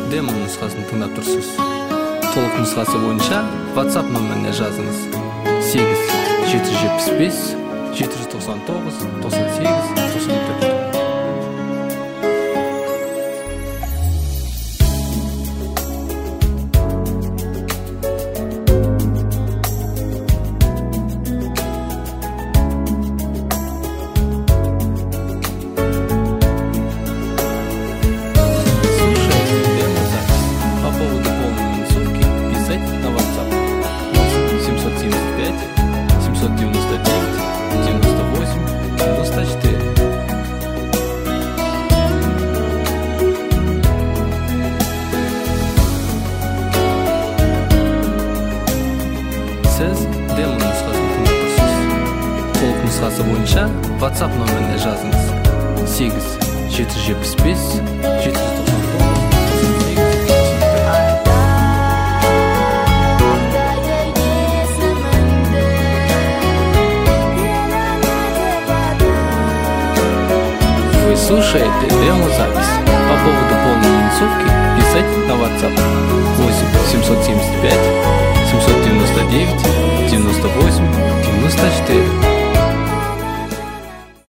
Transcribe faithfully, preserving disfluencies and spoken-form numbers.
демо нұсқасын тыңдап тұрсыз. Толық нұсқасы бойынша WhatsApp нөміріне жазыңыз: сегіз жеті жүз жетпіс бес жеті жүз тоқсан тоғыз тоқсан сегіз тоқсан төрт. Сіз демо нұсқасын тыңдап тұрсыз. Толық нұсқасы бойынша WhatsApp нөміріне жазыңыз: сегіз жеті жүз жетпіс бес жеті жүз тоқсан тоғыз тоқсан сегіз тоқсан төрт. Вы слушаете демо-запись. По поводу полной минусовки писать на WhatsApp восемь семьсот семьдесят пять семьсот девяносто девять девяносто восемь девяносто четыре.